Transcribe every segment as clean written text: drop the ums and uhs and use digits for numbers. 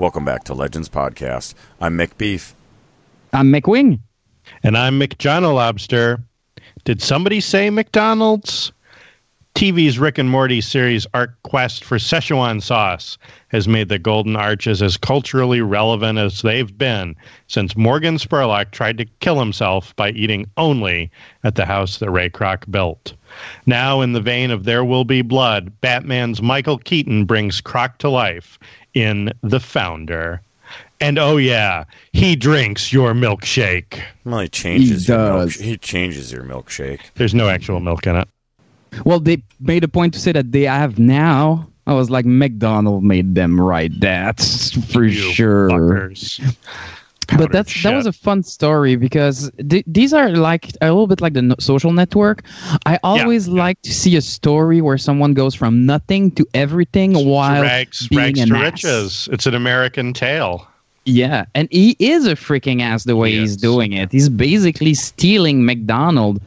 Welcome back to Legends Podcast. I'm Mick Beef. I'm McWing. And I'm McJohn Lobster. Did somebody say McDonald's? TV's Rick and Morty series Arc Quest for Szechuan sauce has made the Golden Arches as culturally relevant as they've been since Morgan Spurlock tried to kill himself by eating only at the house that Ray Kroc built. Now, in the vein of There Will Be Blood, Batman's Michael Keaton brings Kroc to life in The Founder. And oh yeah, he drinks your milkshake. Well, he changes your milkshake. There's no actual milk in it. Well, they made a point to say that they have now. I was like, McDonald made them right. That's for You sure. fuckers. But that was a fun story because these are like a little bit like the Social Network. I always like to see a story where someone goes from nothing to everything while rags being an to ass. riches. It's an American tale. Yeah, and he is a freaking ass the way he's doing it. He's basically stealing McDonald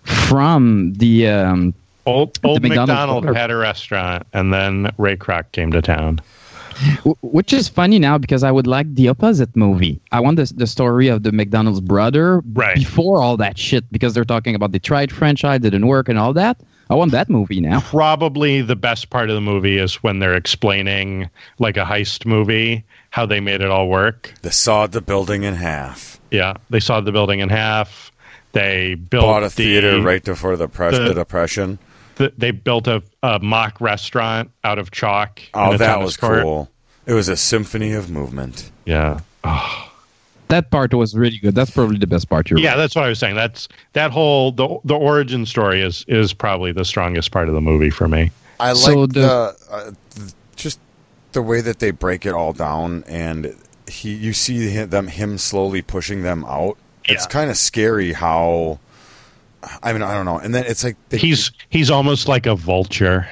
from the Old McDonald bar. had a restaurant, and then Ray Kroc came to town. Which is funny now because I would like the opposite movie. I want the story of the McDonald's brother before all that shit because they're talking about the Tried franchise, didn't work and all that. I want that movie now. Probably the best part of the movie is when they're explaining, like a heist movie, how they made it all work. They sawed the building in half. Yeah, they sawed the building in half. They bought a theater right before the Depression. They built a mock restaurant out of chalk. Oh, that was cool. It was a symphony of movement. Yeah. Oh. That part was really good. That's probably the best part. Yeah, that's what I was saying. That whole the origin story is probably the strongest part of the movie for me. I like just the way that they break it all down, and you see him slowly pushing them out. Yeah. It's kind of scary how. I mean, I don't know. And then it's like he's almost like a vulture.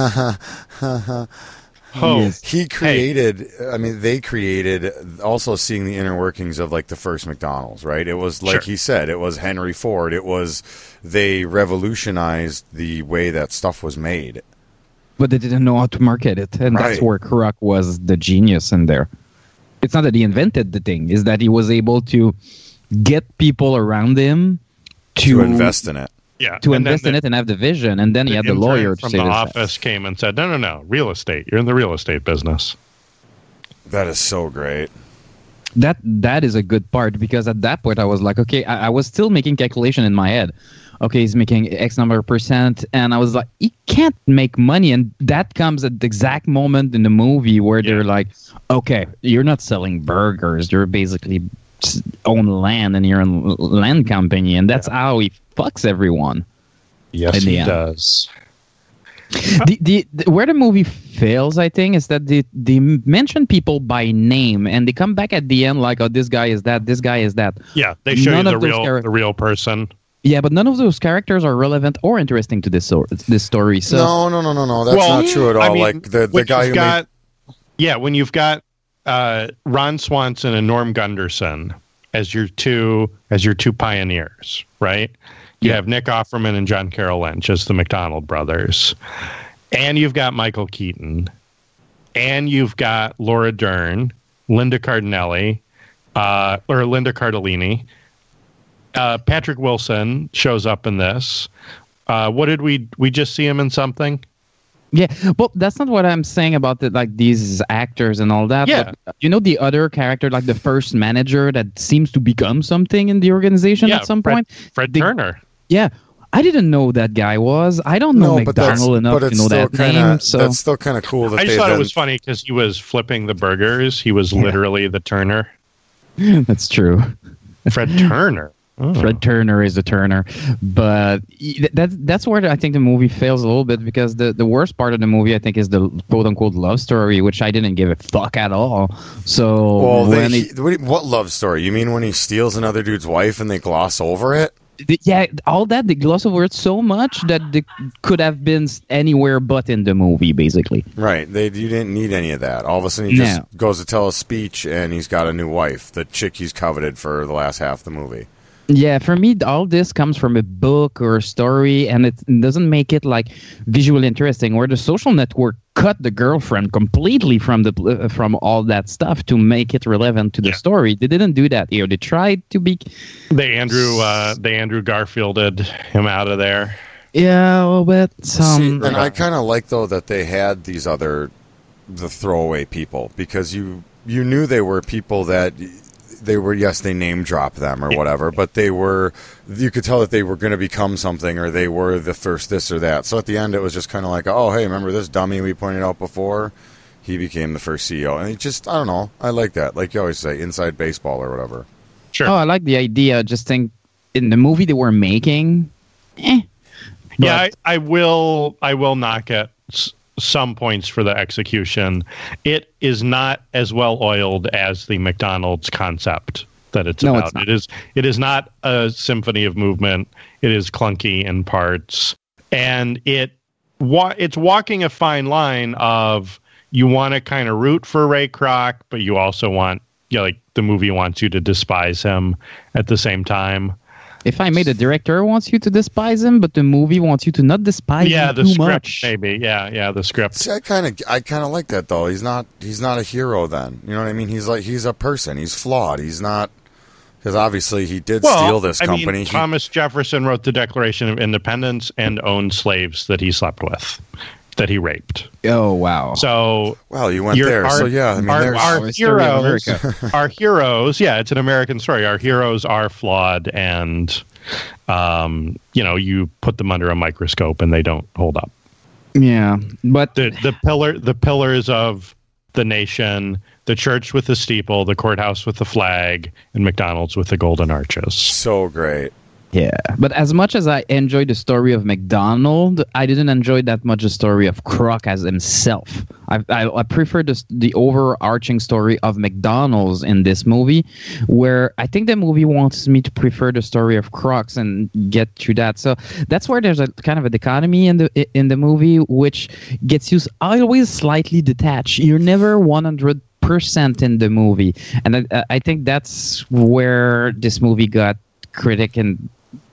He created. I mean, they created also seeing the inner workings of like the first McDonald's, right? It was like he said, it was Henry Ford. They revolutionized the way that stuff was made. But they didn't know how to market it, and that's where Kroc was the genius in there. It's not that he invented the thing; is that he was able to get people around him to invest in it. Yeah, to invest in it and have the vision, and then he had the lawyer from to say the this. office came and said, "No, real estate. You're in the real estate business." That is so great. That is a good part because at that point I was like, okay, I was still making calculation in my head. Okay, he's making X number of percent, and I was like, he can't make money, and that comes at the exact moment in the movie where they're like, okay, you're not selling burgers, you're basically own land and you're a land company, and that's how he fucks everyone. Yes, he does. Where the movie fails, I think, is that they mention people by name and they come back at the end like, oh, this guy is that, this guy is that. Yeah, they show you the real person. Yeah, but none of those characters are relevant or interesting to this story. So No. That's not true at all. I mean, like the guy who when you've got Ron Swanson and Norm Gunderson as your two pioneers, right? You have Nick Offerman and John Carroll Lynch as the McDonald brothers, and you've got Michael Keaton, and you've got Laura Dern, Linda Cardellini. Patrick Wilson shows up in this. What did we just see him in something? Yeah, well, that's not what I'm saying about these actors and all that. Yeah. But, the other character, like the first manager that seems to become something in the organization at some point? Fred Turner. Yeah. I didn't know who that guy was. I don't know McDonald enough to know that name. So that's still kind of cool. I just thought it was funny because he was flipping the burgers. He was literally the Turner. That's true. Fred Turner. Oh. Fred Turner is a Turner, but that's where I think the movie fails a little bit because the worst part of the movie I think is the quote unquote love story, which I didn't give a fuck at all. So what love story? You mean when he steals another dude's wife and they gloss over it? Yeah, all that they gloss over it so much that they could have been anywhere but in the movie, basically. Right. You didn't need any of that. All of a sudden, he just goes to tell a speech and he's got a new wife, the chick he's coveted for the last half of the movie. Yeah, for me, all this comes from a book or a story, and it doesn't make it like visually interesting. Where the Social Network cut the girlfriend completely from all that stuff to make it relevant to the story. They didn't do that here. They tried to be. They Andrew Garfielded him out of there. Yeah, a little bit. And I kind of like though that they had the throwaway people, because you knew they were people that they were, yes, they name drop them or whatever, but you could tell that they were going to become something, or they were the first this or that. So at the end, it was just kind of like, oh, hey, remember this dummy we pointed out before? He became the first CEO. And I don't know. I like that. Like you always say, inside baseball or whatever. Sure. Oh, I like the idea. Just think in the movie they were making, Yeah, I will knock at some points for the execution. It is not as well oiled as the McDonald's concept that it's about. It is not a symphony of movement. It is clunky in parts, and it's walking a fine line of, you want to kind of root for Ray Kroc, but you also want, like, the movie wants you to despise him at the same time. If I may, the director wants you to despise him, but the movie wants you to not despise him too much. Maybe. Yeah, the script. See, I kind of like that though. He's not a hero then. You know what I mean? He's a person. He's flawed. He's not, because obviously he did steal this company. Thomas Jefferson wrote the Declaration of Independence and owned slaves that he slept with, that he raped. Oh, wow. So, you went there. So yeah, I mean, our heroes, yeah, it's an American story. Our heroes are flawed, and you put them under a microscope and they don't hold up. Yeah, but the pillars of the nation, the church with the steeple, the courthouse with the flag, and McDonald's with the golden arches. So great. Yeah, but as much as I enjoyed the story of McDonald, I didn't enjoy that much the story of Kroc as himself. I prefer the overarching story of McDonald's in this movie, where I think the movie wants me to prefer the story of Kroc and get through that. So that's where there's a kind of a dichotomy in the movie, which gets you always slightly detached. You're never 100% in the movie, and I think that's where this movie got critic and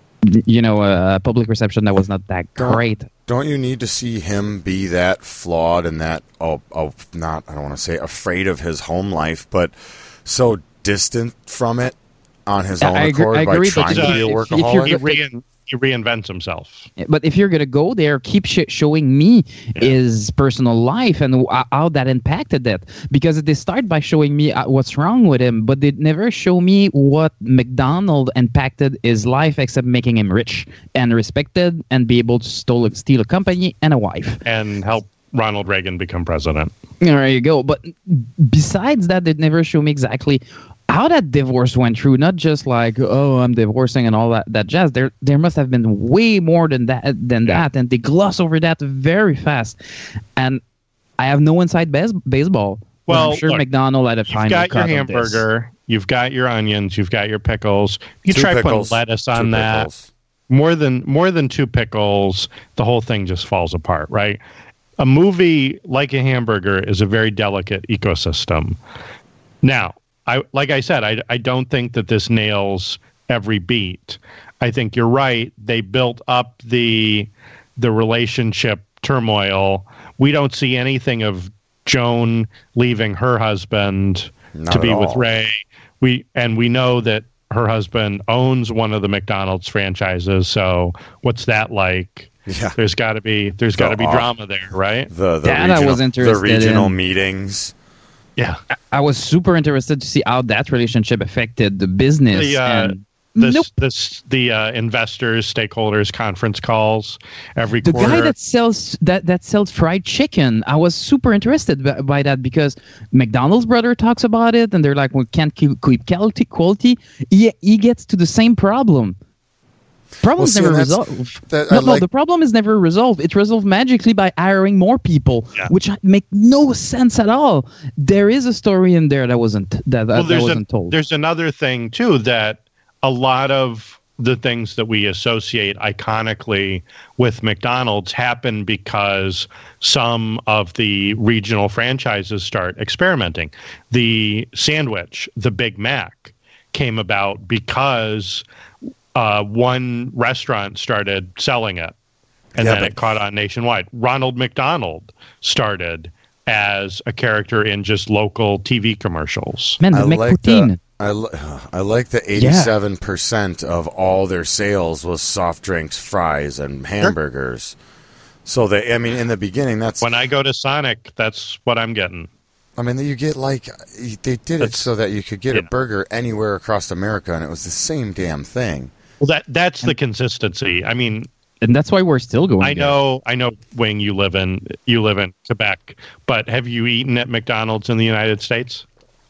public reception that was not that great. Don't you need to see him be that flawed and that I don't want to say afraid of his home life, but so distant from it on his own accord by trying to be a workaholic? He reinvents himself. But if you're going to go there, keep showing me his personal life and how that impacted it. Because they start by showing me what's wrong with him, but they never show me what McDonald impacted his life except making him rich and respected and be able to steal a company and a wife. And help Ronald Reagan become president. There you go. But besides that, they never show me exactly how that divorce went through. Not just like, oh, I'm divorcing and all that jazz. There must have been way more than that, and they gloss over that very fast. And I have no inside baseball. Well, I'm sure look, McDonald had a final cut. You've got your hamburger, you've got your onions, you've got your pickles. You try putting lettuce on that. Pickles. More than two pickles, the whole thing just falls apart, right? A movie like a hamburger is a very delicate ecosystem. Now, like I said, I don't think that this nails every beat. I think you're right. They built up the relationship turmoil. We don't see anything of Joan leaving her husband to be with Ray. We know that her husband owns one of the McDonald's franchises. So what's that like? Yeah. There's got to be drama there, right? The regional meetings. Yeah, I was super interested to see how that relationship affected the business. The investors, stakeholders conference calls every quarter. The guy that sells fried chicken, I was super interested by that because McDonald's brother talks about it, and they're like, we can't keep quality. He gets to the same problem. Problem's never resolved. The problem is never resolved. It's resolved magically by hiring more people, which make no sense at all. There is a story in there that wasn't told. There's another thing too, that a lot of the things that we associate iconically with McDonald's happen because some of the regional franchises start experimenting. The sandwich, the Big Mac, came about because one restaurant started selling it, and then it caught on nationwide. Ronald McDonald started as a character in just local TV commercials. Man, they make poutine. I like the 87% of all their sales was soft drinks, fries, and hamburgers. So in the beginning, that's when I go to Sonic, that's what I'm getting. I mean, you get they did it so that you could get a burger anywhere across America, and it was the same damn thing. Well, that's the consistency. I mean, and that's why we're still going. I know, Wing, you live in Quebec, but have you eaten at McDonald's in the United States?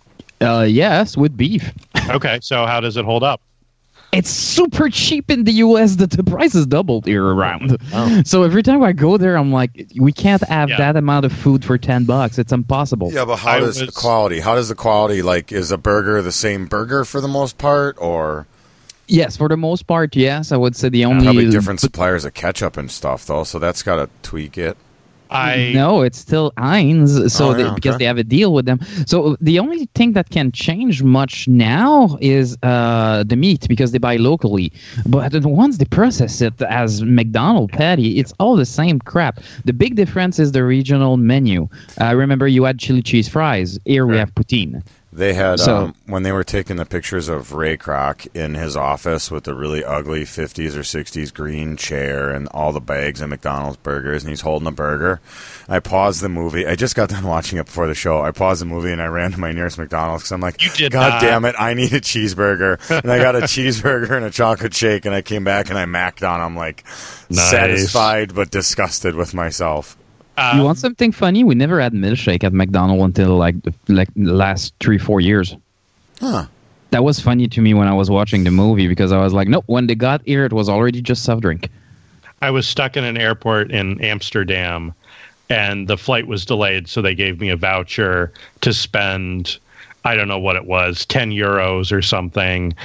Yes, with beef. Okay, so how does it hold up? It's super cheap in the U.S. The price is doubled year around. Oh. So every time I go there, I'm like, we can't have that amount of food for $10. It's impossible. Yeah, but how does the quality? How does the quality, is a burger the same burger for the most part, or? Yes, for the most part, yes. I would say the only... Probably different suppliers of ketchup and stuff, though, so that's got to tweak it. No, it's still Heinz, because they have a deal with them. So the only thing that can change much now is the meat, because they buy locally. But once they process it as McDonald's patty, it's all the same crap. The big difference is the regional menu. Remember, you had chili cheese fries. Here we have poutine. They had, when they were taking the pictures of Ray Kroc in his office with the really ugly 50s or 60s green chair and all the bags of McDonald's burgers, and he's holding a burger, I paused the movie. I just got done watching it before the show. I paused the movie and I ran to my nearest McDonald's because I'm like, God damn it, I need a cheeseburger. And I got a cheeseburger and a chocolate shake, and I came back and I macked on them, satisfied but disgusted with myself. You want something funny? We never had milkshake at McDonald's until the last 3-4 years. Huh. That was funny to me when I was watching the movie, because I was like, nope, when they got here, it was already just soft drink. I was stuck in an airport in Amsterdam, and the flight was delayed, so they gave me a voucher to spend, I don't know what it was, 10 euros or something,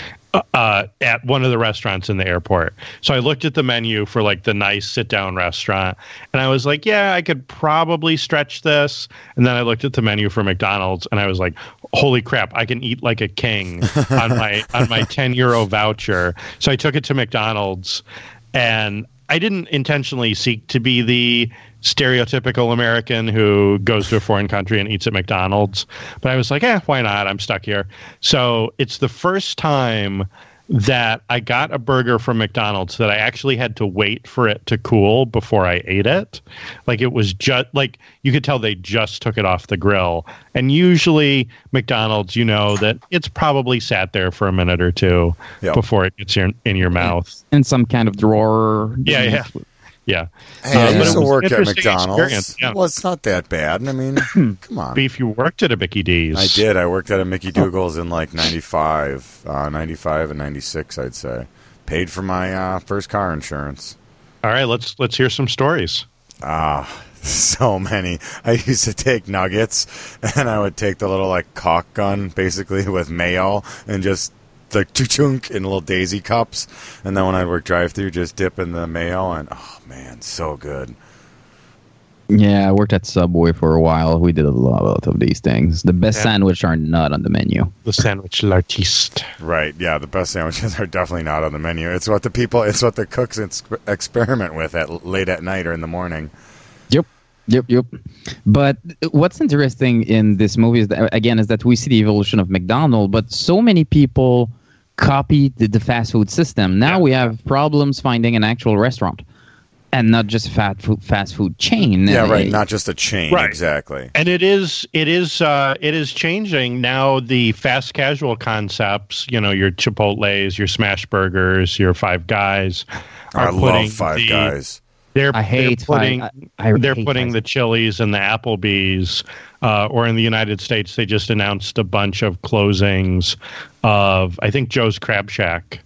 at one of the restaurants in the airport. So I looked at the menu for the nice sit-down restaurant, and I was like, yeah, I could probably stretch this. And then I looked at the menu for McDonald's, and I was like, holy crap, I can eat like a king on my 10 euro voucher. So I took it to McDonald's, and I didn't intentionally seek to be the stereotypical American who goes to a foreign country and eats at McDonald's. But I was like, why not? I'm stuck here. So it's the first time that I got a burger from McDonald's that I actually had to wait for it to cool before I ate it. It was just you could tell they just took it off the grill. And usually McDonald's, that it's probably sat there for a minute or two before it gets in your mouth. In some kind of drawer. Yeah. Hey, I used to work at McDonald's. Yeah. Well, it's not that bad. I mean, come on. Beef, you worked at a Mickey D's. I did. I worked at a Mickey Dougall's in 95 and 96, I'd say. Paid for my first car insurance. All right, let's hear some stories. So many. I used to take nuggets, and I would take the little caulk gun, basically, with mayo, and just chunk in little daisy cups, and then when I'd work drive-through, just dip in the mayo, and oh man, so good. Yeah, I worked at Subway for a while. We did a lot of these things. The best sandwiches are not on the menu. The sandwich l'artiste. Right, yeah, the best sandwiches are definitely not on the menu. It's what the cooks experiment with late at night or in the morning. Yep. But what's interesting in this movie is that we see the evolution of McDonald's, but so many people copied the fast food system. Now we have problems finding an actual restaurant, and not just a fast food chain. Yeah, right. Not just a chain. Right. Exactly. And it is changing now. The fast casual concepts, your Chipotle's, your Smash Burgers, your Five Guys. I love Five Guys. They're putting the Chili's and the Applebee's, or in the United States, they just announced a bunch of closings of, I think, Joe's Crab Shack.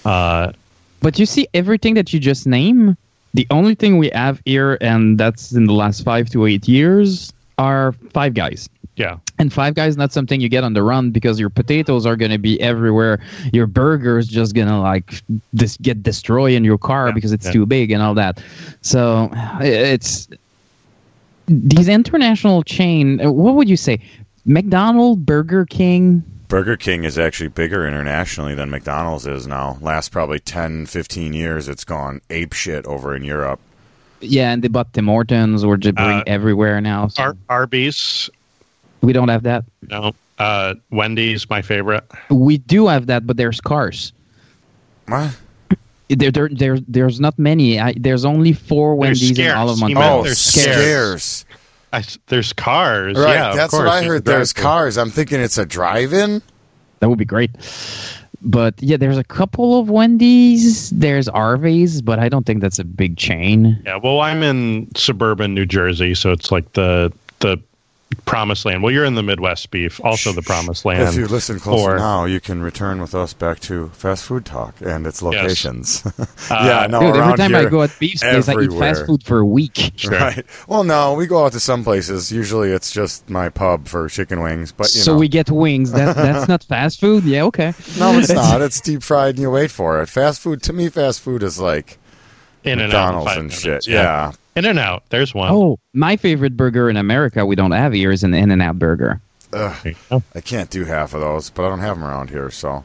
But you see, everything that you just named, the only thing we have here, and that's in the last 5 to 8 years, are Five Guys. Yeah. And Five Guys is not something you get on the run, because your potatoes are going to be everywhere. Your burger is just going to get destroyed in your car because it's too big and all that. So it's these international chain. What would you say? McDonald's, Burger King? Burger King is actually bigger internationally than McDonald's is now. Last probably 10, 15 years, it's gone ape shit over in Europe. Yeah, and they bought Tim Hortons or Jabri everywhere now. So. Arby's. We don't have that. No. Wendy's, my favorite. We do have that, but they're scarce. What? There's not many. There's only 4 Wendy's in all of Montreal. Oh, they're scarce. There's cars. Right, yeah, that's what I heard. There's cars. I'm thinking it's a drive-in. That would be great. But yeah, there's a couple of Wendy's. There's Arby's, but I don't think that's a big chain. Yeah, well, I'm in suburban New Jersey, so it's like the promised land. Well, you're in the Midwest, Beef, also the promised land. If you listen closer now, you can return with us back to Fast Food Talk and its locations. Yes. Yeah, no, dude, every time here, I go at Beef's place, I eat fast food for a week. Sure. Right. Well, no, we go out to some places. Usually it's just my pub for chicken wings. But so we get wings. That's not fast food? Yeah, okay. No, it's not. It's deep fried and you wait for it. Fast food, to me, fast food is like McDonald's and shit. Yeah. In-N-Out, there's one. Oh, my favorite burger in America we don't have here is an In-N-Out burger. Ugh, I can't do half of those, but I don't have them around here, so.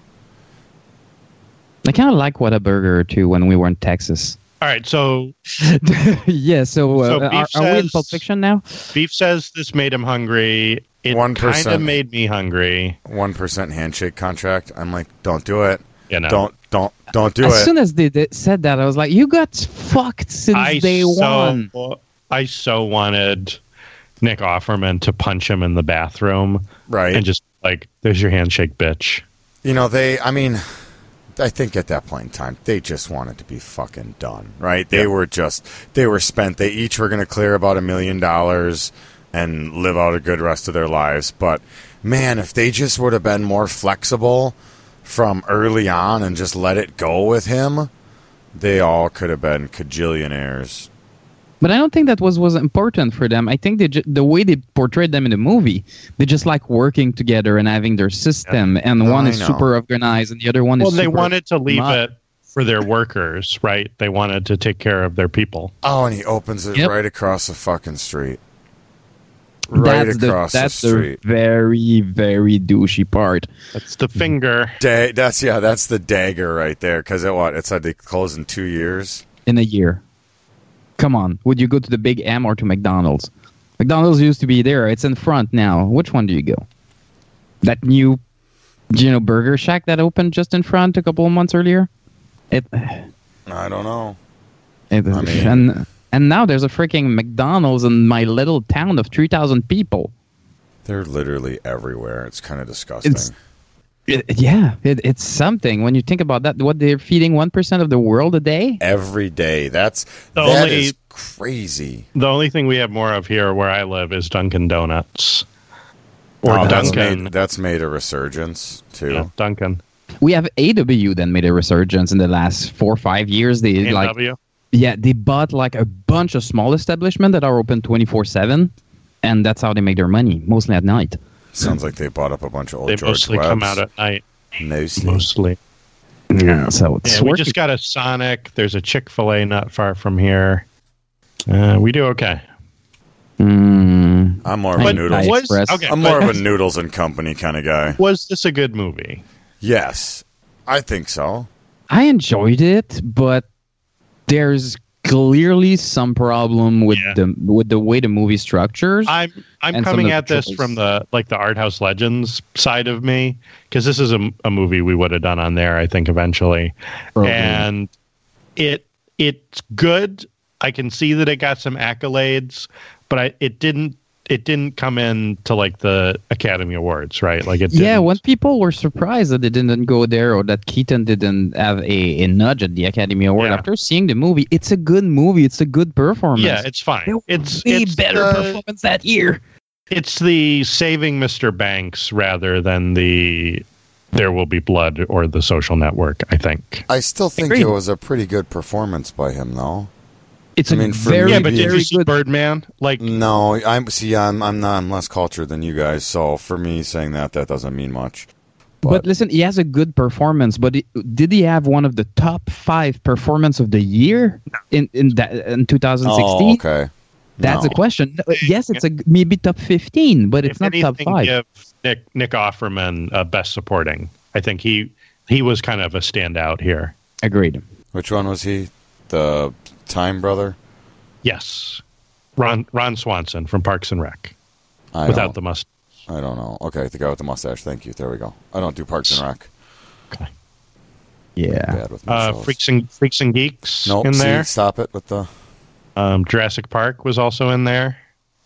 I kind of like Whataburger too when we were in Texas. All right, so yeah. So are we in Pulp Fiction now? Beef says this made him hungry. It 1%. kind of made me hungry. 1% handshake contract. I'm like, don't do it. You know. Don't do it. As soon as they said that, I was like, you got fucked since day one. I so wanted Nick Offerman to punch him in the bathroom. Right. And just like, there's your handshake, bitch. You know, I think at that point in time, they just wanted to be fucking done, right? They were spent. They each were going to clear about $1 million and live out a good rest of their lives. But, man, if they just would have been more flexible from early on and just let it go with him, they all could have been cajillionaires. But I don't think that was important for them. I think the way they portrayed them in the movie, they just like working together and having their system. And one is super organized and the other one is super... Well, they wanted to leave it for their workers, right? They wanted to take care of their people. Oh, and he opens it right across the fucking street. Right across the street. The very, very douchey part. That's the finger. That's the dagger right there. Because it said they close in 2 years? In a year. Come on. Would you go to the Big M or to McDonald's? McDonald's used to be there. It's in front now. Which one do you go? That new, Burger Shack that opened just in front a couple of months earlier? I don't know. And now there's a freaking McDonald's in my little town of 3,000 people. They're literally everywhere. It's kind of disgusting. It's something. When you think about that, what they're feeding 1% of the world a day? Every day. That is crazy. The only thing we have more of here where I live is Dunkin' Donuts. Or Dunkin'. That's made a resurgence, too. Yeah, Dunkin'. We have AW that made a resurgence in the last 4 or 5 years. They they bought like a bunch of small establishments that are open 24/7, and that's how they make their money, mostly at night. Sounds like they bought up a bunch of old George Webbs. They mostly come out at night. Mostly. Yeah, so it's we just got a Sonic. There's a Chick-fil-A not far from here. We do okay. I'm more of a noodles. I'm more of a noodles and company kind of guy. Was this a good movie? Yes, I think so. I enjoyed it, but there's clearly some problem with the way the movie structures. I'm coming at this from the Art House Legends side of me, because this is a movie we would have done on there, I think, eventually. Probably. And it's good. I can see that it got some accolades, but it didn't come in to like the Academy Awards, right? Like it didn't. Yeah, when people were surprised that it didn't go there or that Keaton didn't have a nudge at the Academy Award after seeing the movie, it's a good movie. It's a good performance. Yeah, it's fine. It's better performance that year. It's the Saving Mr. Banks rather than the There Will Be Blood or The Social Network, I think. I still think it was a pretty good performance by him, though. It's but did you see Birdman? No, I'm less cultured than you guys, so for me saying that doesn't mean much. But listen, he has a good performance, but did he have one of the top 5 performance of the year in 2016? Oh, okay. That's a question. Yes, it's maybe top 15, but it's not top 5. Give Nick Offerman Best Supporting. I think he was kind of a standout here. Agreed. Which one was he? The Time brother? Yes. Ron Swanson from Parks and Rec. Without the mustache. I don't know. Okay, the guy with the mustache. Thank you. There we go. I don't do Parks and Rec. Okay. Yeah. Bad with my shows. Freaks and Geeks Nope, in there. Stop it with the... Jurassic Park was also in there.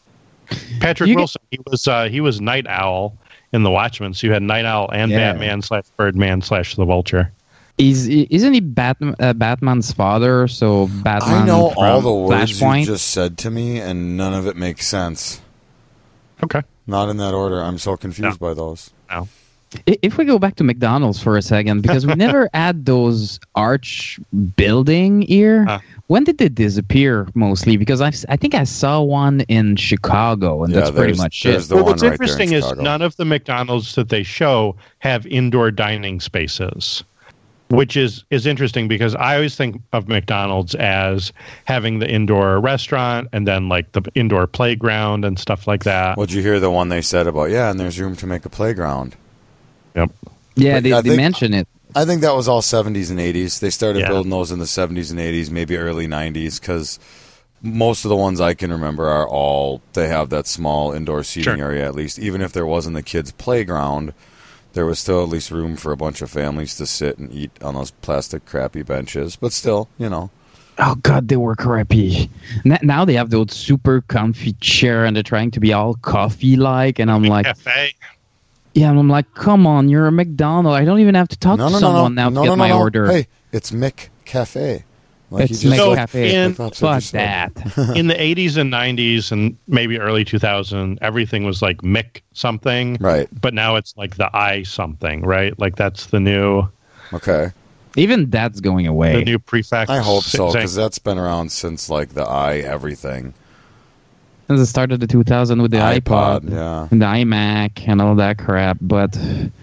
Patrick Wilson, he was Night Owl in The Watchmen, so you had Night Owl and Batman / Birdman / The Vulture. Isn't he Batman's father? So Batman. I know all the words Flashpoint? you just said to me, and none of it makes sense. Okay. Not in that order. I'm so confused by those. No. If we go back to McDonald's for a second, because we never had those arch building here. When did they disappear mostly? Because I think I saw one in Chicago, and that's pretty much it. What's interesting is none of the McDonald's that they show have indoor dining spaces, which is interesting because I always think of McDonald's as having the indoor restaurant and then like the indoor playground and stuff like that. Well, did you hear the one they said about, and there's room to make a playground? Yep. Yeah, they mention it. I think that was all 70s and 80s. They started building those in the 70s and 80s, maybe early 90s, because most of the ones I can remember are all, they have that small indoor seating area at least. Even if there wasn't the kids' playground, there was still at least room for a bunch of families to sit and eat on those plastic crappy benches. But still, Oh, God, they were crappy. Now they have those super comfy chair, and they're trying to be all coffee-like, and I'm like... Cafe. Yeah, and I'm like, come on, you're a McDonald's. I don't even have to talk to someone now to get my order. Hey, it's Mick Cafe. It's Mick Cafe. Fuck that. In the 80s and 90s and maybe early 2000, everything was like Mick something. Right. But now it's like the I something, right? Like that's the new... Okay. Even that's going away. The new prefix. I hope so, because that's been around since like the I everything. Since the start of the 2000 with the iPod and the iMac and all that crap. But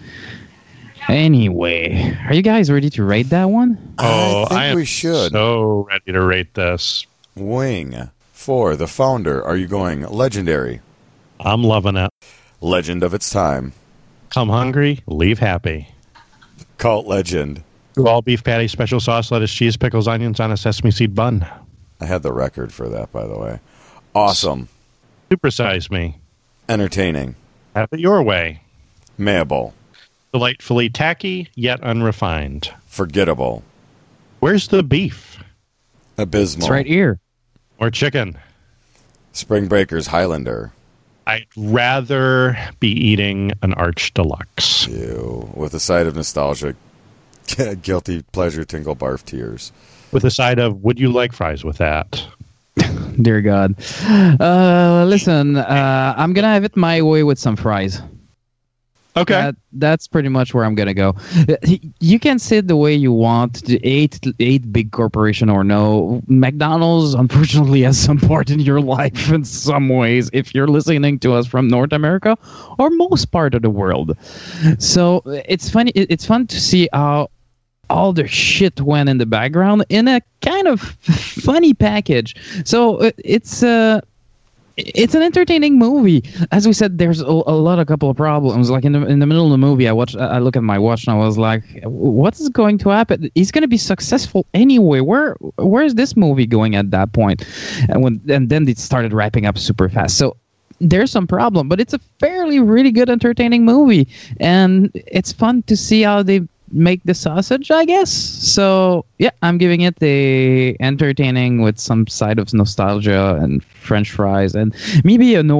anyway, are you guys ready to rate that one? Oh, I think we should. So ready to rate this. Wing. For the founder, are you going legendary? I'm loving it. Legend of its time. Come hungry, leave happy. Cult legend. All beef patty, special sauce, lettuce, cheese, pickles, onions on a sesame seed bun. I had the record for that, by the way. Awesome. Supersize me. Entertaining. Have it your way. Mayable. Delightfully tacky, yet unrefined. Forgettable. Where's the beef? Abysmal. It's right here. Or chicken. Spring Breakers Highlander. I'd rather be eating an Arch Deluxe. Ew. With a side of nostalgia, guilty pleasure, tingle barf tears. With a side of, would you like fries with that? Dear God. Listen, I'm going to have it my way with some fries. Okay. That's pretty much where I'm going to go. You can say it the way you want, the eight big corporation or no. McDonald's, unfortunately, has some part in your life in some ways if you're listening to us from North America or most part of the world. So it's funny. It's fun to see how all the shit went in the background in a kind of funny package. So it's an entertaining movie. As we said, there's a couple of problems. Like in the middle of the movie, I look at my watch and I was like, what is going to happen? He's going to be successful anyway. Where is this movie going at that point? And then it started wrapping up super fast. So there's some problem, but it's a fairly really good entertaining movie, and it's fun to see how they make the sausage, I guess. So yeah, I'm giving it the entertaining with some side of nostalgia and French fries and maybe an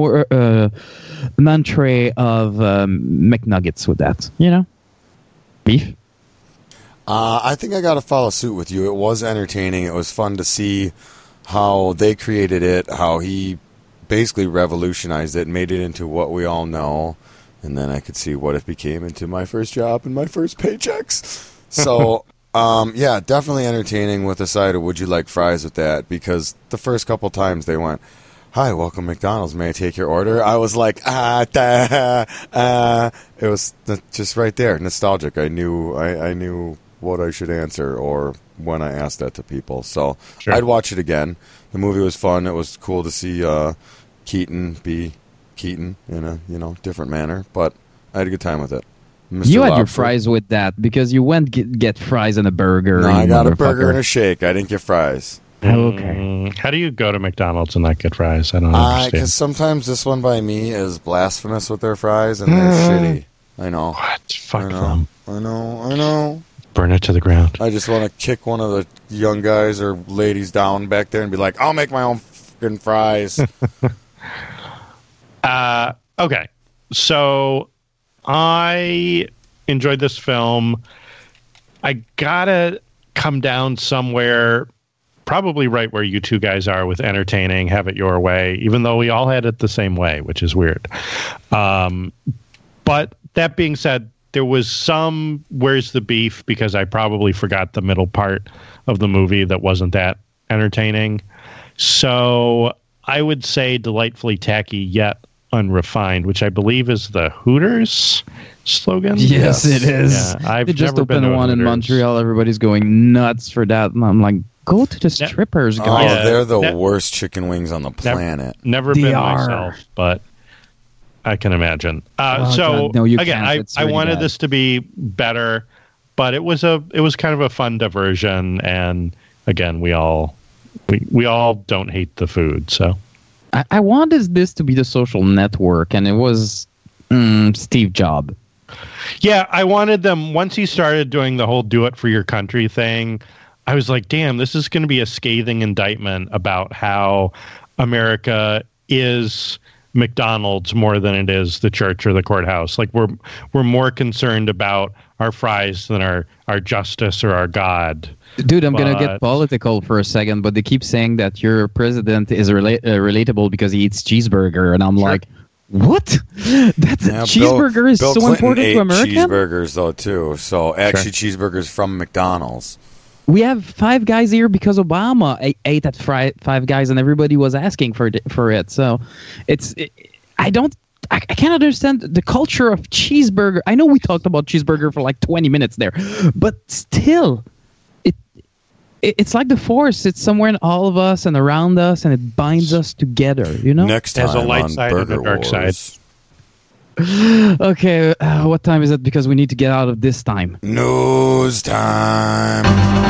entree of McNuggets with that. Beef. I think I got to follow suit with you. It was entertaining. It was fun to see how they created it, how he basically revolutionized it, made it into what we all know. And then I could see what it became into my first job and my first paychecks. So, yeah, definitely entertaining with a side of would you like fries with that? Because the first couple times they went, hi, welcome McDonald's. May I take your order? I was like, it was just right there, nostalgic. I knew what I should answer or when I asked that to people. So sure. I'd watch it again. The movie was fun. It was cool to see Keaton be Keaton in a different manner, but I had a good time with it. Mr. You had Lobster. your fries with that because you went get fries and a burger. No, I got a burger and a shake. I didn't get fries. Okay. How do you go to McDonald's and not get fries? I don't understand. Because sometimes this one by me is blasphemous with their fries, and they're shitty. I know. What? Fuck them. I know. Burn it to the ground. I just want to kick one of the young guys or ladies down back there and be like, I'll make my own fucking fries. Okay. So I enjoyed this film. I gotta come down somewhere, probably right where you two guys are with entertaining, have it your way, even though we all had it the same way, which is weird. But that being said, there was some where's the beef, because I probably forgot the middle part of the movie that wasn't that entertaining. So I would say delightfully tacky yet unrefined, which I believe is the Hooters slogan. Yes, it is. Yeah, I've they just never been opened to one in Hooters. Montreal. Everybody's going nuts for that. And I'm like, go to the strippers, Oh, guys. they're the worst chicken wings on the planet. Never They been are. myself, but I can imagine. Oh, So God, no, you again, can't. It's I really wanted bad. this to be better, but it was kind of a fun diversion. And again, we all don't hate the food. So I wanted this to be The Social Network, and it was Steve Jobs. yeah, I wanted them, once he started doing the whole do it for your country thing, I was like, damn, this is going to be a scathing indictment about how America is McDonald's more than it is the church or the courthouse. Like we're more concerned about our fries than our justice or our God. Dude, I'm going to But- get political for a second, but they keep saying that your president is relatable because he eats cheeseburger, and I'm like, what? That's Yeah, cheeseburger is Bill so Clinton important ate to Americans? cheeseburgers, though, too. So, actually, cheeseburgers from McDonald's. We have Five Guys here because Obama ate at Five Guys, and everybody was asking for it. So, I can't understand the culture of cheeseburger. I know we talked about cheeseburger for like 20 minutes there, but still, it's like the Force. It's somewhere in all of us and around us, and it binds us together. You know. Next time There's a light on side and a Burger dark side. Wars. Okay, what time is it? Because we need to get out of this time. News time.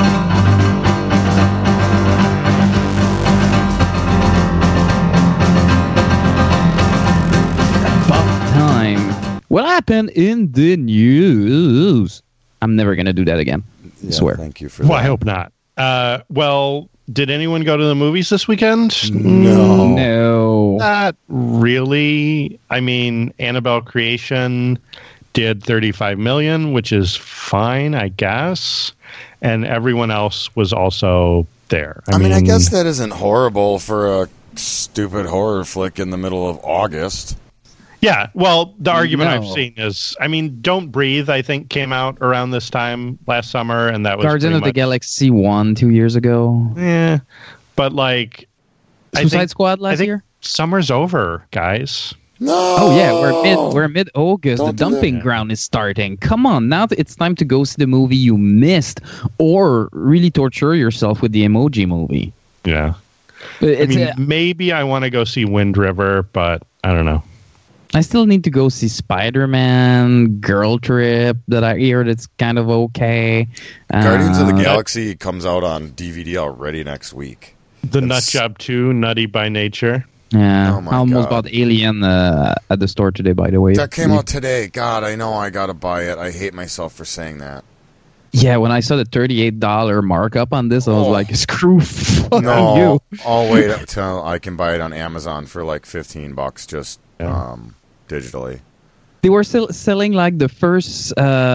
About time. What happened in the news? I'm never gonna do that again. I Yeah, swear. Thank you for Well, I that. hope not. Well, did anyone go to the movies this weekend? No. No. Not really. I mean, Annabelle Creation did 35 million, which is fine, I guess. And everyone else was also there. I mean, I guess that isn't horrible for a stupid horror flick in the middle of August. Yeah, well, the argument I've No. seen is, I mean, Don't Breathe, I think, came out around this time last summer, and that was Guardian pretty of the much- Galaxy 1 2 years ago. Yeah, but like, I Suicide think- Squad I last think year. summer's over, guys. No. Oh yeah, we're mid August. The Don't do that. dumping ground is starting. Come on, now it's time to go see the movie you missed, or really torture yourself with the Emoji Movie. Yeah, It's, I mean, maybe I want to go see Wind River, but I don't know. I still need to go see Spider-Man, Girl Trip, that I hear that's kind of okay. Guardians of the Uh, Galaxy comes out on DVD already next week. The Nut That's- Job 2, Nutty by Nature. Yeah, Oh my I almost God. bought Alien at the store today, by the way. That came out today. God, I know I gotta buy it. I hate myself for saying that. Yeah, when I saw the $38 markup on this, I was Oh. like, screw fuck No, you. I'll wait until I can buy it on Amazon for like $15 just Yeah. digitally. They were still selling like the first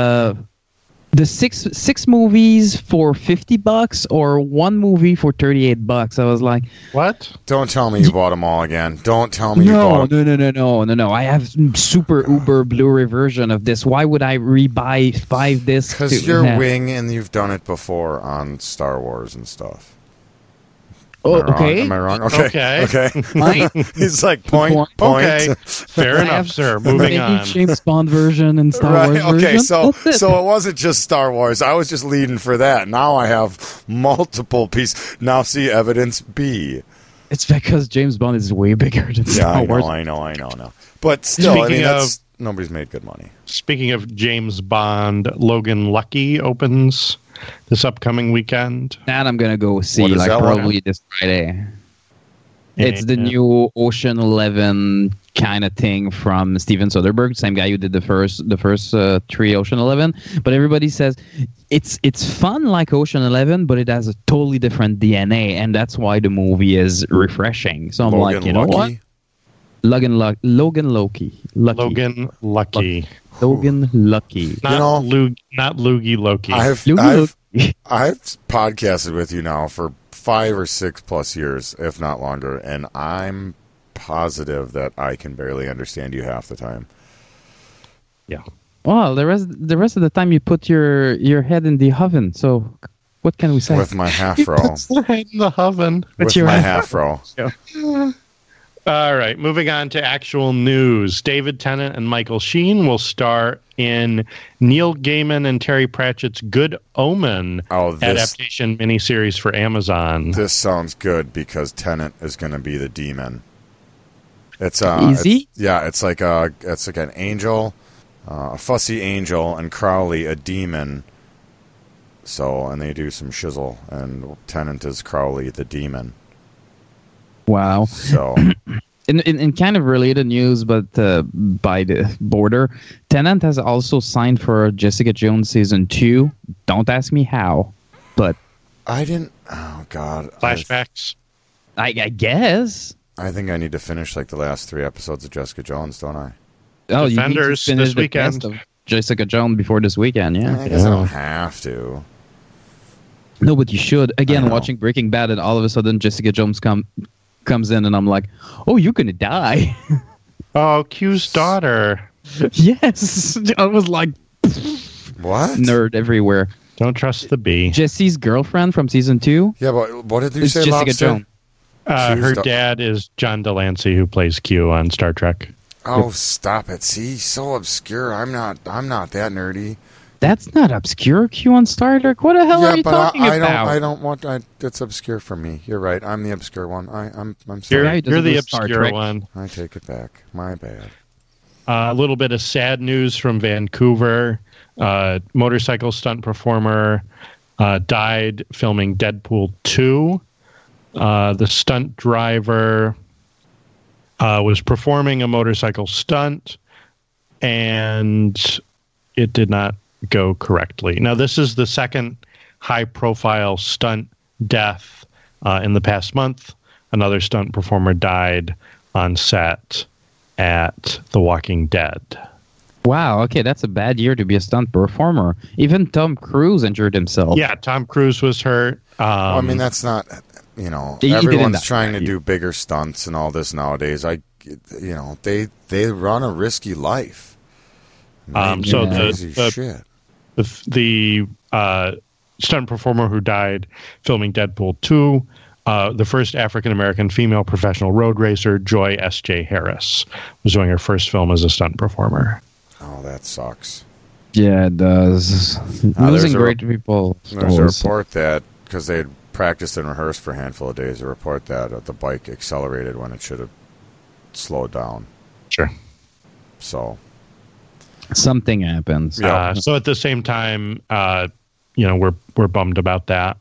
the six movies for $50 or one movie for $38. I was like, What? Don't tell me you bought them all again. Don't tell me you bought them. no. I have super uber Blu-ray version of this. Why would I rebuy 5 discs? Because you're Wing and you've done it before on Star Wars and stuff. Oh, Am I wrong? okay. Am I wrong? Okay. Okay. Mine. He's like, point. Okay. Fair I enough, have sir. Moving maybe on. James Bond version and Star Right. Wars Okay. version. So That's it. it wasn't just Star Wars. I was just leading for that. Now I have multiple pieces. Now see evidence B. It's because James Bond is way bigger than Yeah, Star I Wars. know. But still, I mean, Speaking that's nobody's made good money. Speaking of James Bond, Logan Lucky opens this upcoming weekend. That I'm gonna go see, What is like that one? probably this Friday. It's the new Ocean 11 kind of thing from Steven Soderbergh, same guy who did the first 3 Ocean 11. But everybody says it's fun like Ocean 11, but it has a totally different DNA, and that's why the movie is refreshing. So I'm like, you know what? Logan Lucky. Logan Lucky. Logan Lucky. Not Loogie Loki. I've Logie. I've podcasted with you now for 5 or 6 plus years, if not longer, and I'm positive that I can barely understand you half the time. Yeah. Well, the rest of the time you put your head in the oven. So what can we say? With my half-row. Head in the oven. With my half-row. All right, moving on to actual news. David Tennant and Michael Sheen will star in Neil Gaiman and Terry Pratchett's Good Omen adaptation miniseries for Amazon. This sounds good because Tennant is going to be the demon. It's easy. It's like an angel, a fussy angel, and Crowley a demon. So, and they do some shizzle, and Tennant is Crowley the demon. Wow. So, in kind of related news, but by the border, Tennant has also signed for Jessica Jones season 2. Don't ask me how, but I didn't. Oh God. Flashbacks. I guess. I think I need to finish like the last 3 episodes of Jessica Jones, don't I? Oh, Defenders you need to finish this weekend. the best of Jessica Jones before this weekend. Yeah. I guess I don't have to. No, but you should. I Again, know. watching Breaking Bad, and all of a sudden Jessica Jones comes in, and I'm like, oh, you're gonna die. Oh, Q's daughter. Yes. I was like, What? nerd everywhere. Don't trust the bee. Jesse's girlfriend from season 2 Yeah, but what did you is say, Jessica Lobster? Jones. Her dad is John Delancey, who plays Q on Star Trek. Oh, stop it! See, so obscure. I'm not that nerdy. That's not obscure. Q on Star Trek. What the hell are you talking about? I don't want. It's obscure for me. You're right. I'm the obscure one. I'm sorry. Right, You're the doesn't do Star obscure Trek. one. I take it back. My bad. A little bit of sad news from Vancouver. Motorcycle stunt performer died filming Deadpool 2. The stunt driver was performing a motorcycle stunt, and it did not go correctly. Now, this is the second high-profile stunt death in the past month. Another stunt performer died on set at The Walking Dead. Wow. Okay, that's a bad year to be a stunt performer. Even Tom Cruise injured himself. Yeah, Tom Cruise was hurt. Well, I mean, that's not. You know, He didn't everyone's die. trying to do bigger stunts and all this nowadays. They run a risky life. So Crazy the shit. the stunt performer who died filming Deadpool 2, the first African-American female professional road racer, Joy S.J. Harris, was doing her first film as a stunt performer. Oh, that sucks. Yeah, it does. Losing great people. There's a report that because they had practiced and rehearsed for a handful of days, a report that the bike accelerated when it should have slowed down. Sure. So Something happens. Yeah. So at the same time, we're bummed about that.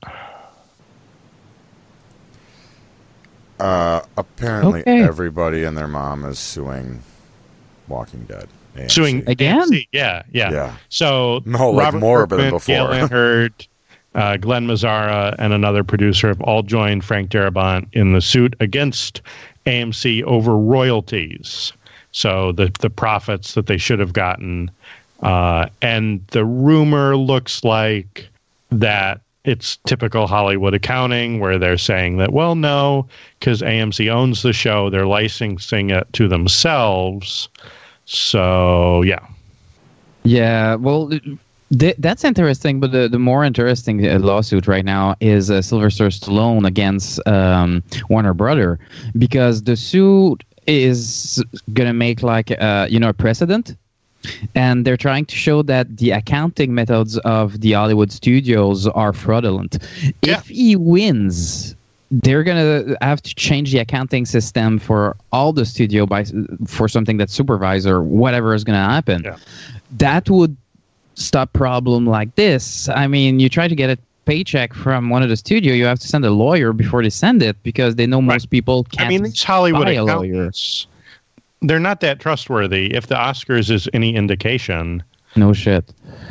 apparently Okay. everybody and their mom is suing Walking Dead. AMC. Suing Again? AMC. Yeah. So No, like Robert more than Kirkman, before. Gail Earhart, Glenn Mazzara, and another producer have all joined Frank Darabont in the suit against AMC over royalties. So the profits that they should have gotten. And the rumor looks like that it's typical Hollywood accounting where they're saying that, well, no, because AMC owns the show, they're licensing it to themselves. So, yeah. Yeah, well, that's interesting, but the more interesting lawsuit right now is Sylvester Stallone against Warner Brother, because the suit is going to make like a precedent, and they're trying to show that the accounting methods of the Hollywood studios are fraudulent. Yeah. If he wins, they're going to have to change the accounting system for all the studio for something that's supervised or whatever is going to happen. Yeah. That would stop problem like this. I mean, you try to get a paycheck from one of the studio, you have to send a lawyer before they send it because they know most people can't. I mean, these Hollywood buy a lawyer. accountants, they're not that trustworthy. If the Oscars is any indication, no shit.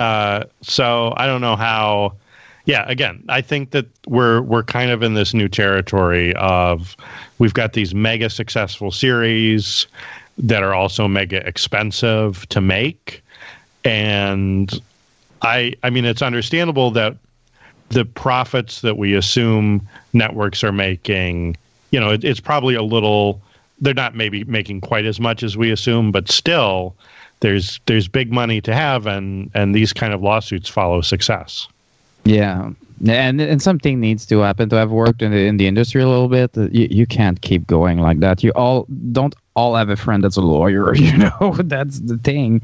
So I don't know how. Yeah, again, I think that we're kind of in this new territory of we've got these mega successful series that are also mega expensive to make. And I mean, it's understandable that the profits that we assume networks are making, you know, it's probably a little, they're not maybe making quite as much as we assume, but still there's big money to have, and these kind of lawsuits follow success. Yeah. And something needs to happen. To have worked in the industry a little bit, you can't keep going like that. You don't all have a friend that's a lawyer, you know. That's the thing.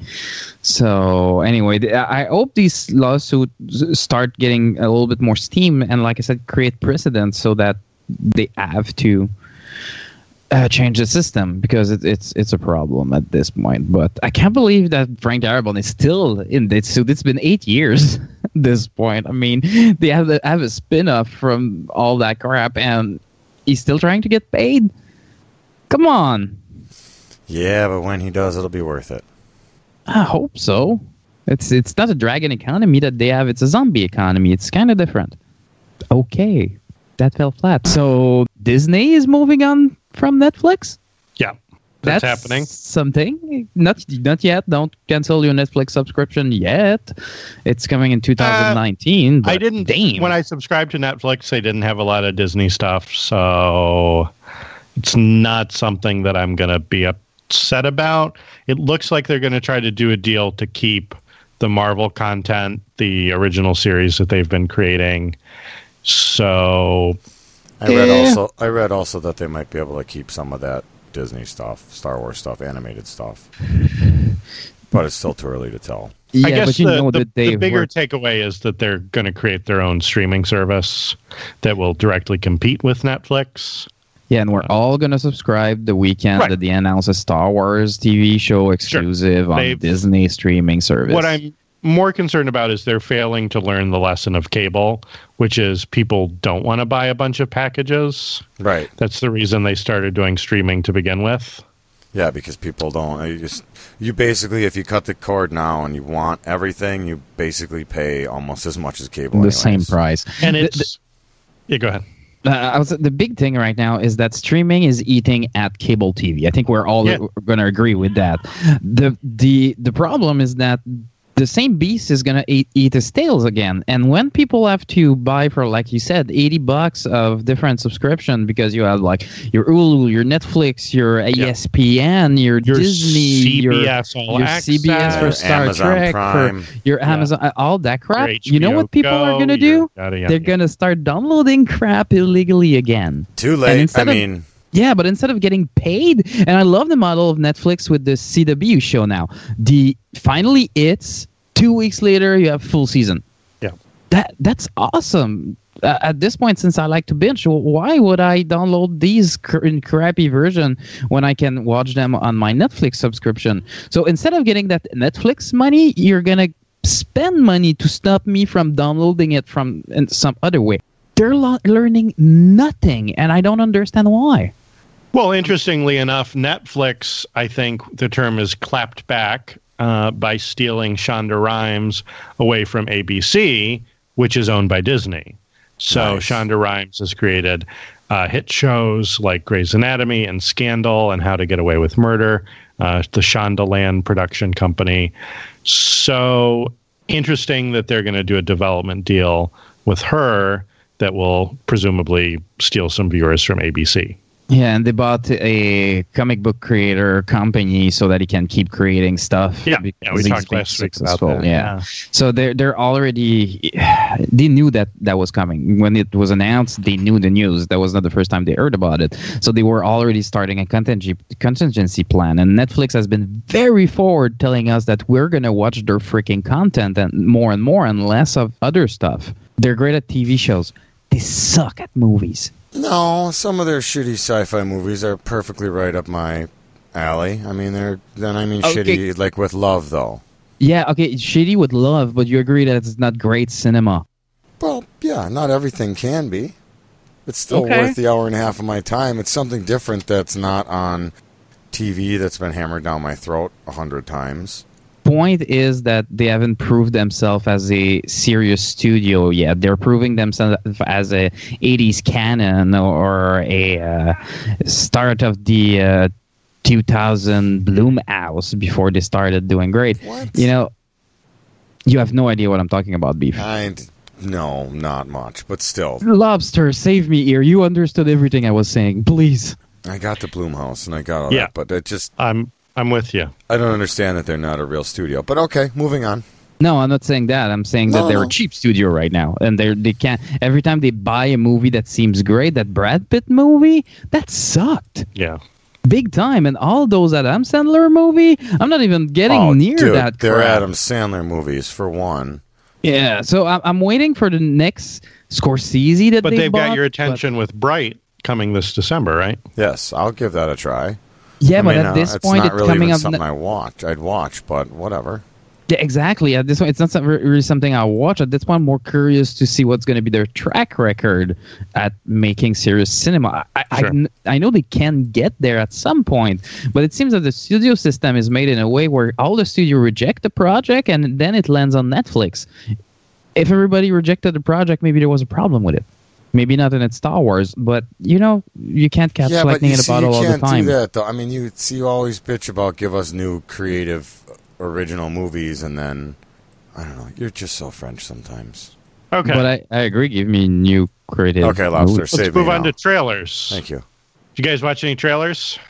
So anyway, I hope these lawsuits start getting a little bit more steam and, like I said, create precedent so that they have to change the system, because it's a problem at this point. But I can't believe that Frank Darabont is still in this suit. It's been 8 years at this point. I mean, they have a spin-off from all that crap, and he's still trying to get paid. Come on. Yeah, but when he does, it'll be worth it. I hope so. It's not a dragon economy that they have. It's a zombie economy. It's kind of different. Okay, that fell flat. So Disney is moving on from Netflix? Yeah, that's happening. Something. Not yet. Don't cancel your Netflix subscription yet. It's coming in 2019. I didn't. Damn. When I subscribed to Netflix, they didn't have a lot of Disney stuff, so it's not something that I'm going to be upset about. It looks like they're going to try to do a deal to keep the Marvel content, the original series that they've been creating. So I read also that they might be able to keep some of that Disney stuff, Star Wars stuff, animated stuff. But it's still too early to tell. Yeah, I guess but you know the that they bigger takeaway is that they're going to create their own streaming service that will directly compete with Netflix. Yeah, and we're all going to subscribe the weekend that they announce a Star Wars TV show exclusive on Disney streaming service. What I'm more concerned about is they're failing to learn the lesson of cable, which is people don't want to buy a bunch of packages. Right. That's the reason they started doing streaming to begin with. Yeah, because people don't. You basically, if you cut the cord now and you want everything, you basically pay almost as much as cable. The same price. And it's... Yeah, go ahead. The big thing right now is that streaming is eating at cable TV. I think we're all going to agree with that. The problem is that the same beast is going to eat its tails again. And when people have to buy for, like you said, $80 of different subscription, because you have like your Hulu, your Netflix, your ESPN, your Disney, CBS, your CBS for Star Amazon Trek, Prime. For your Amazon, all that crap. You know HBO what people are going to do? They're going to start downloading crap illegally again. Too late. Yeah, but instead of getting paid, and I love the model of Netflix with the CW show now. Finally it's 2 weeks later you have full season. Yeah. That's awesome. At this point, since I like to binge, why would I download these in crappy version when I can watch them on my Netflix subscription? So instead of getting that Netflix money, you're going to spend money to stop me from downloading it from in some other way. They're learning nothing, and I don't understand why. Well, interestingly enough, Netflix, I think the term is clapped back by stealing Shonda Rhimes away from ABC, which is owned by Disney. So nice. Shonda Rhimes has created hit shows like Grey's Anatomy and Scandal and How to Get Away with Murder, the Shondaland production company. So interesting that they're going to do a development deal with her that will presumably steal some viewers from ABC. Yeah, and they bought a comic book creator company so that he can keep creating stuff. Yeah, we talked last week about that. Yeah. So they're already, they knew that was coming. When it was announced, they knew the news. That was not the first time they heard about it. So they were already starting a contingency plan. And Netflix has been very forward telling us that we're going to watch their freaking content and more and less of other stuff. They're great at TV shows. They suck at movies. No, some of their shitty sci-fi movies are perfectly right up my alley. I mean, shitty like with love, though. Yeah, okay, shitty would love, but you agree that it's not great cinema. Well, yeah, not everything can be. It's still worth the hour and a half of my time. It's something different that's not on TV that's been hammered down my throat 100 times. Point is that they haven't proved themselves as a serious studio yet. They're proving themselves as a 80s canon or a start of the 2000 Blumhouse before they started doing great. What? You know, you have no idea what I'm talking about, Beef. No, not much, but still. Lobster, save me here. You understood everything I was saying. Please. I got the Blumhouse and I got all that, but it just... I'm with you. I don't understand that they're not a real studio, but okay, moving on. No, I'm not saying that. I'm saying that they're a cheap studio right now, and they can't. Every time they buy a movie that seems great, that Brad Pitt movie, that sucked. Yeah. Big time, and all those Adam Sandler movie, I'm not even getting near that. They're Adam Sandler movies for one. Yeah, so I'm waiting for the next Scorsese that. But they've got your attention with Bright coming this December, right? Yes, I'll give that a try. Yeah, but at this point, it's not really coming even up. Something I'd watch, but whatever. Yeah, exactly. At this point, it's not really something I'll watch. At this point, I'm more curious to see what's going to be their track record at making serious cinema. I know they can get there at some point, but it seems that the studio system is made in a way where all the studio reject the project and then it lands on Netflix. If everybody rejected the project, maybe there was a problem with it. Maybe not in its Star Wars, but you can't catch lightning in a bottle all the time. You can't do that, though. I mean, you always bitch about give us new creative original movies, and then I don't know. You're just so French sometimes. Okay, but I agree. Give me new creative. Okay, Lobster. Let's move on to trailers. Thank you. Did you guys watch any trailers?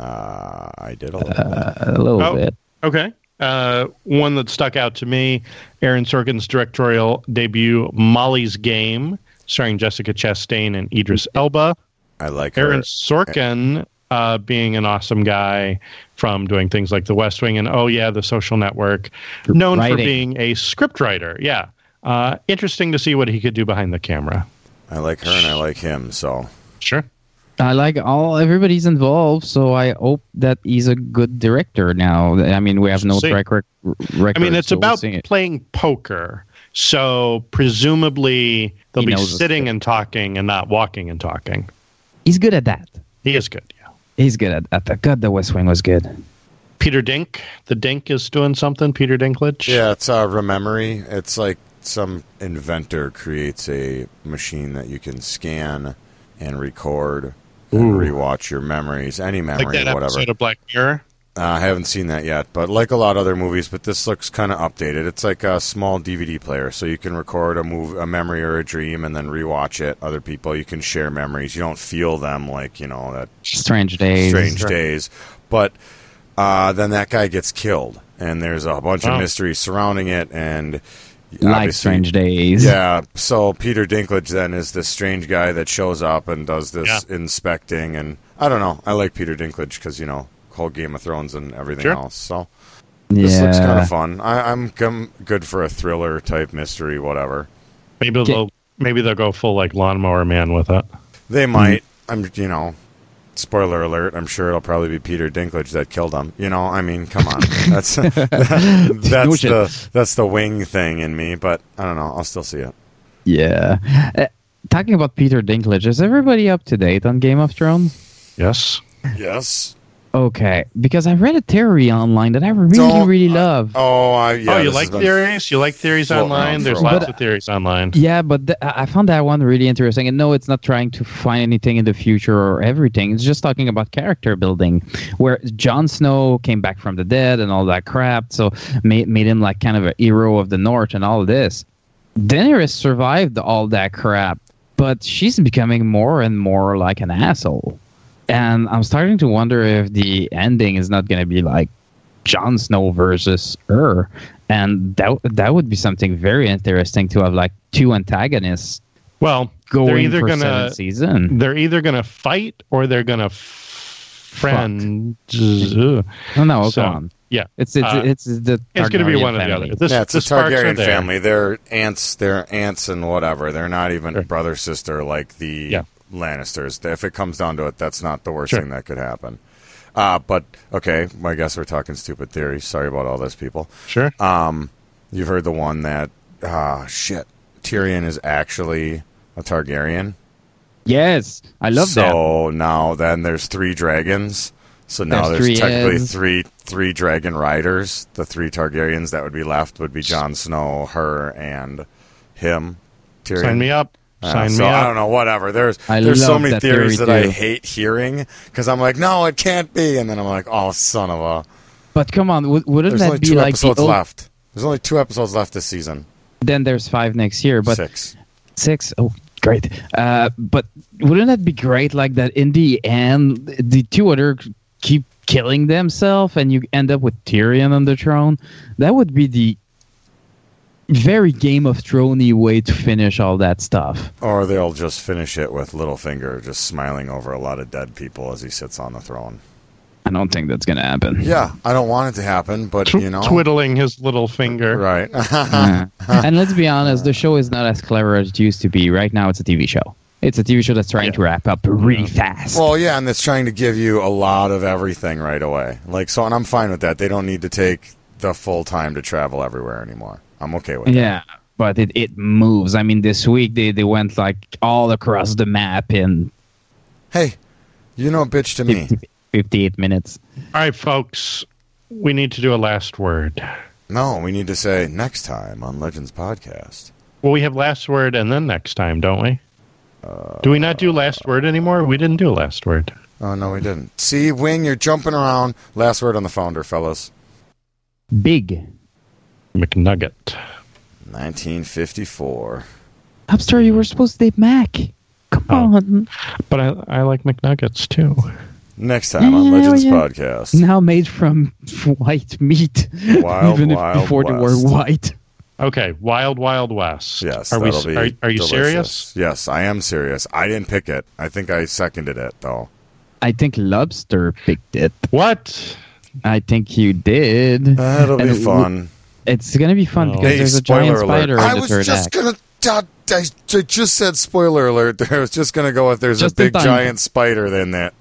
I did a little bit. Okay. One that stuck out to me: Aaron Sorkin's directorial debut, Molly's Game, starring Jessica Chastain and Idris Elba. I like her. Aaron Sorkin. Being an awesome guy from doing things like The West Wing and The Social Network, known for being a scriptwriter. Yeah. Interesting to see what he could do behind the camera. I like her and I like him, so. Sure. I like everybody's involved, so I hope that he's a good director now. I mean, we have no track record. I mean, it's about playing poker. So presumably they'll be sitting and talking and not walking and talking. He's good at that. He is good, yeah. He's good at that. God, The West Wing was good. Peter Dink. The Dink is doing something. Peter Dinklage. Yeah, it's Rememory. It's like some inventor creates a machine that you can scan and record and rewatch your memories, any memory, like that whatever. Episode of Black Mirror. I haven't seen that yet, but like a lot of other movies, but this looks kind of updated. It's like a small DVD player, so you can record a memory or a dream and then rewatch it. Other people, you can share memories. You don't feel them like, that Strange Days. But then that guy gets killed, and there's a bunch of mysteries surrounding it, and like Strange Days. Yeah, so Peter Dinklage then is this strange guy that shows up and does this inspecting, and I don't know. I like Peter Dinklage because, whole Game of Thrones and everything else. So this looks kind of fun. I'm good for a thriller type mystery, whatever. Maybe they'll go full like Lawnmower Man with it. They might. Spoiler alert. I'm sure it'll probably be Peter Dinklage that killed him. I mean, come on. That's that's the wing thing in me. But I don't know. I'll still see it. Yeah. Talking about Peter Dinklage, is everybody up to date on Game of Thrones? Yes. Yes. Okay, because I read a theory online that I really love. You like theories? You like theories online? There's lots of theories online. Yeah, but I found that one really interesting. And no, it's not trying to find anything in the future or everything. It's just talking about character building, where Jon Snow came back from the dead and all that crap, so made him like kind of a hero of the North and all this. Daenerys survived all that crap, but she's becoming more and more like an asshole. And I'm starting to wonder if the ending is not going to be like Jon Snow versus her. And that would be something very interesting to have like two antagonists. Well, going for 7th season. They're either going to fight or they're going to friend. Go on. Yeah, it's the it's going to be one or the other. It's a Targaryen family. They're aunts and whatever. They're not even brother sister like the Lannisters. If it comes down to it, that's not the worst thing that could happen. But okay, I guess we're talking stupid theories. Sorry about all this, people. Sure. You've heard the one that Tyrion is actually a Targaryen. Yes, I love that. So now then there's 3 dragons. So now there's technically three dragon riders. The 3 Targaryens that would be left would be Jon Snow, her, and him. Tyrion. Sign me up. Sign me up. I don't know, whatever. There's so many theories that I hate hearing because I'm like, no, it can't be. And then I'm like, oh, son of a... But come on, wouldn't that be like... There's only 2 episodes left. There's only 2 episodes left this season. Then there's 5 next year. But 6. 6? Oh, great. But wouldn't that be great, like that in the end, the 2 other keep killing themselves and you end up with Tyrion on the throne? That would be the very Game of Thrones-y way to finish all that stuff. Or they'll just finish it with Littlefinger just smiling over a lot of dead people as he sits on the throne. I don't think that's going to happen. Yeah, I don't want it to happen, but, Twiddling his little finger. Right. And let's be honest, the show is not as clever as it used to be. Right now, it's a TV show. It's a TV show that's trying to wrap up really fast. Well, yeah, and it's trying to give you a lot of everything right away. And I'm fine with that. They don't need to take the full time to travel everywhere anymore. I'm okay with that. Yeah, but it moves. I mean, this week they went like all across the map in... Hey, bitch to me. 58 minutes. All right, folks, we need to do a last word. No, we need to say next time on Legends Podcast. Well, we have last word and then next time, don't we? Do we not do last word anymore? We didn't do a last word. Oh, no, we didn't. See, Wing, you're jumping around. Last word on the founder, fellas. Big. McNugget. 1954. Lobster, you were supposed to date Mac. Come on. But I like McNuggets, too. Next time on Legends Podcast. Now made from white meat. Even before they were white. Okay, Wild Wild West. Yes, are you delicious. Serious? Yes, I am serious. I didn't pick it. I think I seconded it, though. I think Lobster picked it. What? I think you did. That'll be fun. It's going to be fun because there's a giant spider in the third act. I just said spoiler alert. I was just going to go if there's a big giant spider in that.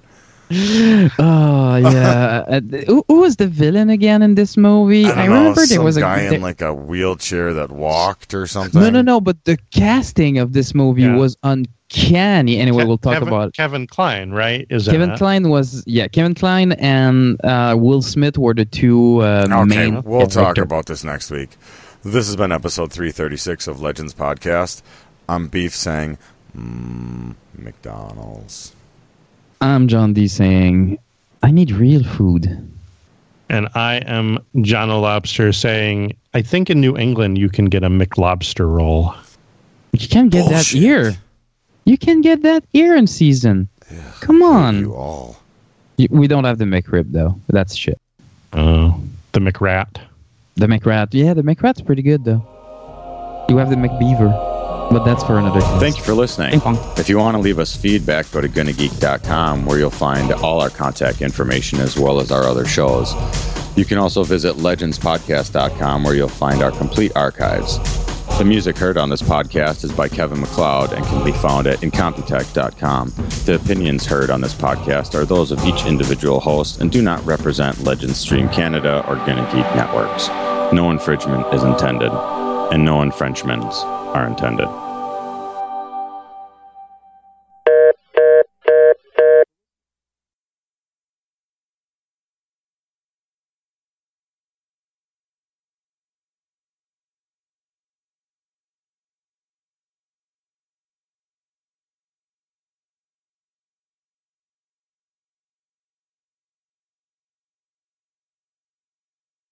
Oh, yeah. Who was the villain again in this movie? I remember there was a guy in like a wheelchair that walked or something. No. But the casting of this movie was uncanny. Anyway, we'll talk about it. Kevin Kline, right? Kevin Kline and Will Smith were the 2 main. Okay, we'll talk about this next week. This has been episode 336 of Legends Podcast. I'm Beef saying, McDonald's. I'm John D saying, I need real food. And I am John O'Lobster saying, I think in New England you can get a McLobster roll. You can get that here. You can get that here in season. Yeah, come on. You all. We don't have the McRib, though. That's shit. Oh, the McRat. The McRat. Yeah, the McRat's pretty good, though. You have the McBeaver. But that's for another time. Thank you for listening. If you want to leave us feedback, go to GonnaGeek.com where you'll find all our contact information as well as our other shows. You can also visit LegendsPodcast.com where you'll find our complete archives. The music heard on this podcast is by Kevin MacLeod and can be found at Incompetech.com. The opinions heard on this podcast are those of each individual host and do not represent Legends Stream Canada or Gonna Geek Networks. No infringement is intended, and no infringements are intended.